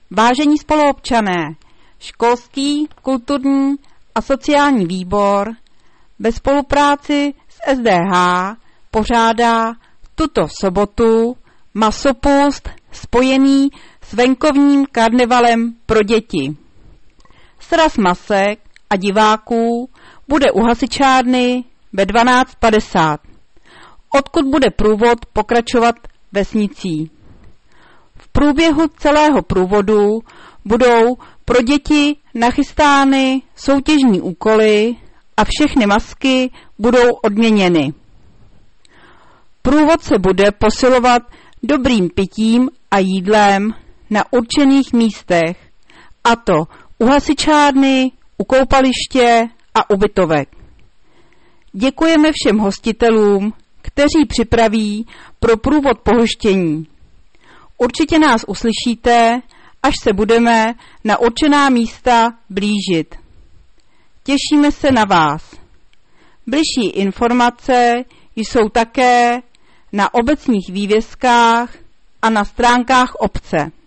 Vážení spoluobčané, školský, kulturní a sociální výbor ve spolupráci s SDH pořádá tuto sobotu masopust spojený s venkovním karnevalem pro děti. Sraz masek a diváků bude u hasičárny ve 12:50, odkud bude průvod pokračovat vesnicí. V průběhu celého průvodu budou pro děti nachystány soutěžní úkoly a všechny masky budou odměněny. Průvod se bude posilovat dobrým pitím a jídlem na určených místech, a to u hasičárny, u koupaliště a ubytovek. Děkujeme všem hostitelům, kteří připraví pro průvod pohoštění. Určitě nás uslyšíte, až se budeme na určená místa blížit. Těšíme se na vás. Bližší informace jsou také na obecních vývězkách a na stránkách obce.